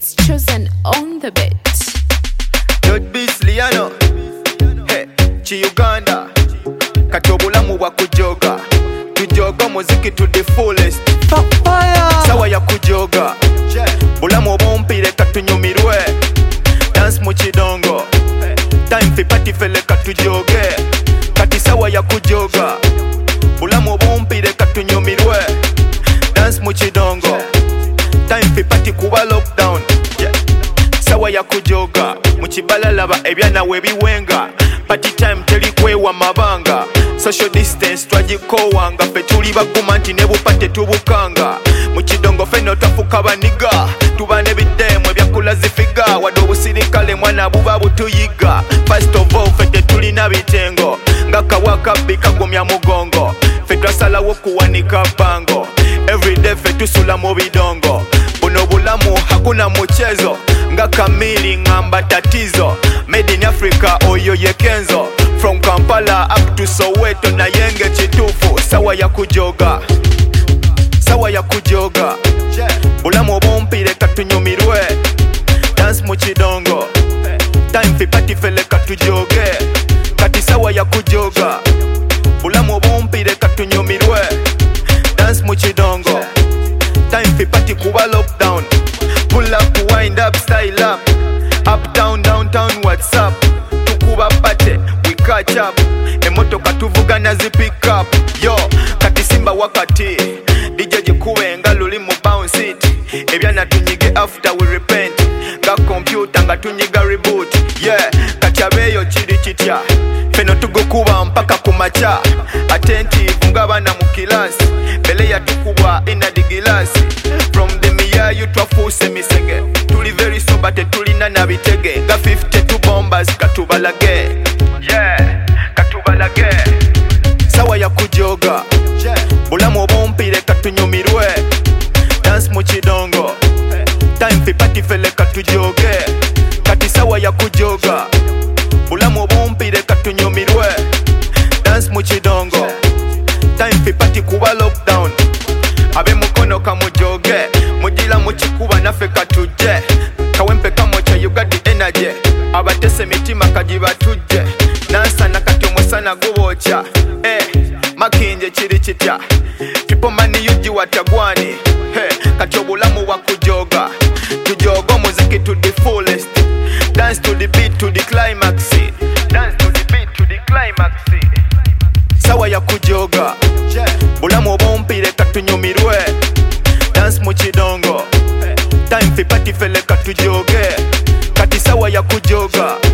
It's chosen on the beat. Don't be Liano. Hey, Chi Uganda. Katobulamu wa kujoga. Tujoga muziki to the fullest. Sawa ya kujoga. Bulamu obumpire katunyumirwe. Dance muchidongo. Time fi party fele katujoge. Kati sawa ya kujoga. Bulamu obumpire katunyumirwe. Dance muchidongo. Time fi party kuba lockdown. Sawa ya kujoga. Muchibala laba ebyana webiwenga. Party time teli kwewa mabanga. Social distance twagikowanga. Fe tuli baguma nti ne bupate tubukanga. Muchidongo feno tafuka baniga. Tubane bidemwe byakula zifiga. Wado busirikale mwana buba butuyiga. First of all fete tulina bitengo. Ngaka wakabi kagumya mugongo. Fe twasalawo kuwanika bango. Everyday fe tusula mu bidongo. Buno bulamu hakuna muchezo. Ngaka mili ngamba tatizo. Made in Africa oyo yekenzo. From Kampala up to Soweto na yenge chitufu. Sawa ya kujoga. Sawa ya kujoga. Bulamu obumpire katunyumirwe. Dance muchidongo. Time fi party fele katujoge. Kati sawa ya kujoga. Bulamu obumpire katunyumirwe. Dance muchidongo. Time fi party kuba lockdown. Pull up, wind up, style up. Uptown, downtown, what's up? Tukuba pate, we catch up. Emotoka tuvugana zi pick up. Yo, kati simba wakati. DJ jikuwe nga luli mu bounce it. Ebyana tunyige after we repent. Ga computer nga tunyiga reboot. Yeah, kati abeyo chiri chitya. Feno tugokuba mpaka kumacha. Attentive nga bana mu kilasi. Bele ya tukubwa ina digilasi. From the miya you twafuse misege. Tuli very sober te tulina na bitege. Ga 52 bombers katubalage. Yeah, katubalage. Sawa ya kujoga. Bulamu obumpire katunyumirwe. Dance muchidongo. Time fi party fele katujoge. Kati sawa ya kujoga. Bulamu obumpire katunyumirwe. Dance muchidongo. Time fi party kuba lockdown. Abe mukono kamujoge. Mujila muchikuba nafe katuje. Kawempe kamocha you got the energy. Abatese mitima kajiba tuje. Nansa nakati omwesana gubocha. Makinje chiri chitya. Tipo mani yuji watagwani. Kati obulamu wa kujoga. Tujogo muziki to the fullest. Dance to the beat to the climax. Dance to the beat to the climax. Sawa ya kujoga. Bulamu obumpire katunyumirwe. Dance muchidongo. Time fi party fele katujoge. Kati sawa ya kujoga.